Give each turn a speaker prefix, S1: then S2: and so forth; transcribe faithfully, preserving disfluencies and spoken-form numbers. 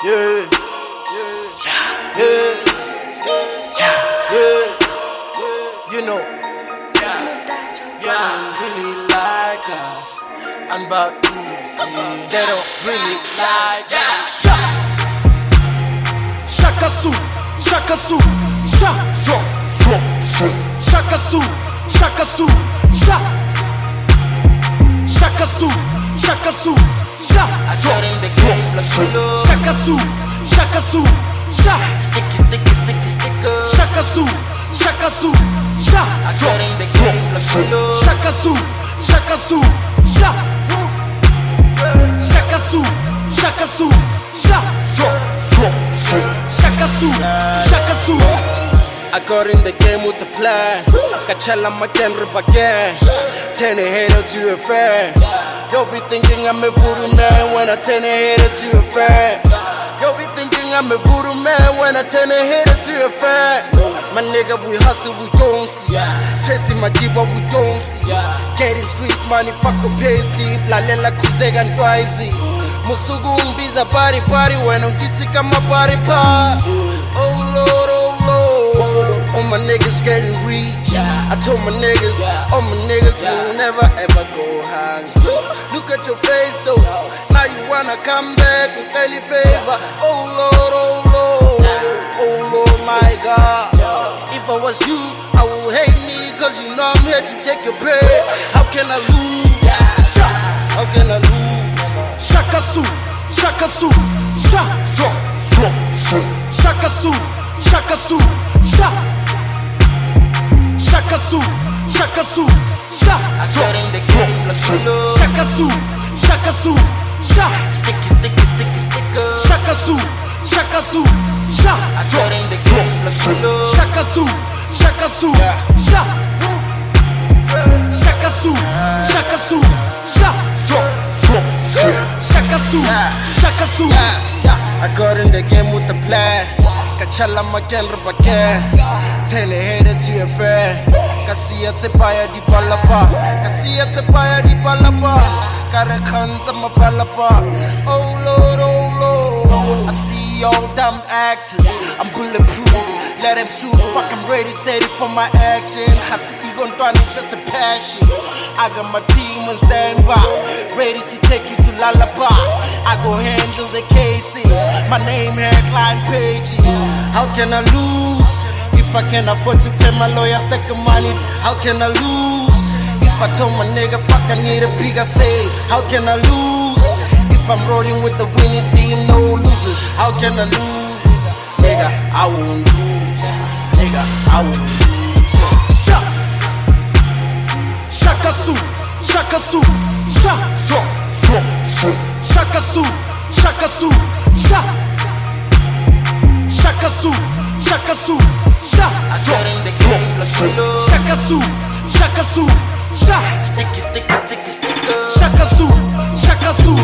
S1: Yeah, yeah, yeah, yeah. You know, yeah, yeah. Really like us, and but they don't really like us. Shaka Su, Shaka Su, Shaka Shaka Su, Shaka Su, Shaka Su, Shaka Su, Shaka Su, Shaka Su, sticky, sticky, sticky, sticker. Shaka Su, Shaka Su, Shaka Su, Shaka Su, Shaka Su, Shaka Su, Shaka Su, Shaka Su. I got in the game with the plan. Kachala makenri again. Turn a hater to a friend. You'll be thinking I'm a voodoo man when I turn a hater to a friend. You'll be thinking I'm a voodoo man when I turn a hater to a friend. My nigga, we hustle, we don't sleep. Chasing my diva, we don't sleep. Getting street money, fuck a pay sleep. Lalela kuzega ndwaizi. Musugu umbiza body party when I'm getting my body part. Oh Lord, oh Lord. All my niggas getting rich. I told my niggas, all my niggas will never ever go hands. Look at your face though. Now you wanna come back with any favor. Oh Lord, oh Lord, oh Lord, my God. If I was you, I would hate me, cause you know I'm here to take your bread. How can I lose? How can I lose? Shaka Su, Shaka Su, Shaka Shaka Su, Shaka Su, Shaka Su, Shaka Su, Shaka Su, Shaka Su, sticky, sticky, sticky, sticker. Shaka Su, Shaka Su, Shaka Su, Shaka Su, Shaka Su, Shaka Su, Shaka Su, Shaka Su. I got in the game with the plan. Kachala makenri again. Turn a hater to a friend. Kasiya tsepaya di balapa. Kasiya tsepaya di balapa. Kare khanta mapalapa. Oh Lord, oh Lord. I see y'all dumb actors. I'm bulletproof. Let them shoot. Fuck, I'm ready, steady for my action. Hasi ego ntwani, it's just a passion. I got my team on standby, ready to take you to Lullaby. I go handle the casing. My name headline page. How can I lose if I can afford to pay my lawyer stack of money? How can I lose if I told my nigga fuck I need a bigger say? How can I lose if I'm rolling with the winning team, no losers? How can I lose? Nigga, I won't lose. Nigga, I won't lose. Shaka Su, Shaka Su, Shaka Su, Shaka Su, Shaka Su, Shaka Su, Shaka Su, Shaka Su, sticky, sticky, sticky, sticker. Shaka Su, Shaka Su,